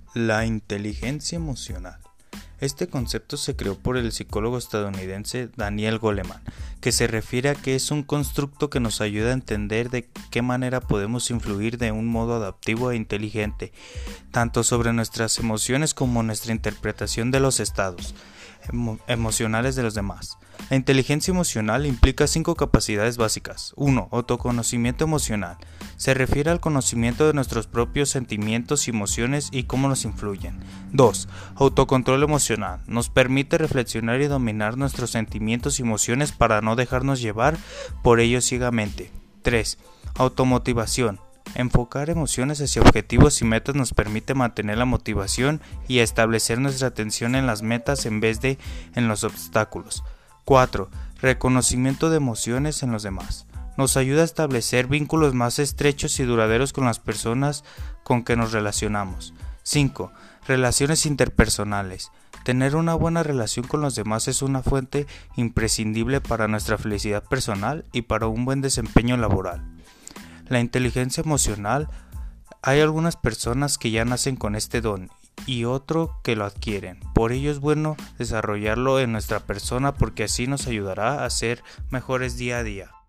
La inteligencia emocional. Este concepto se creó por el psicólogo estadounidense Daniel Goleman, que se refiere a que es un constructo que nos ayuda a entender de qué manera podemos influir de un modo adaptivo e inteligente, tanto sobre nuestras emociones como nuestra interpretación de los estados emocionales de los demás. La inteligencia emocional implica 5 capacidades básicas. 1. Autoconocimiento emocional. Se refiere al conocimiento de nuestros propios sentimientos y emociones y cómo nos influyen. 2. Autocontrol emocional. Nos permite reflexionar y dominar nuestros sentimientos y emociones para no dejarnos llevar por ellos ciegamente. 3. Automotivación. Enfocar emociones hacia objetivos y metas nos permite mantener la motivación y establecer nuestra atención en las metas en vez de en los obstáculos. 4. Reconocimiento de emociones en los demás. Nos ayuda a establecer vínculos más estrechos y duraderos con las personas con que nos relacionamos. 5. Relaciones interpersonales. Tener una buena relación con los demás es una fuente imprescindible para nuestra felicidad personal y para un buen desempeño laboral. La inteligencia emocional, hay algunas personas que ya nacen con este don y otro que lo adquieren. Por ello es bueno desarrollarlo en nuestra persona porque así nos ayudará a ser mejores día a día.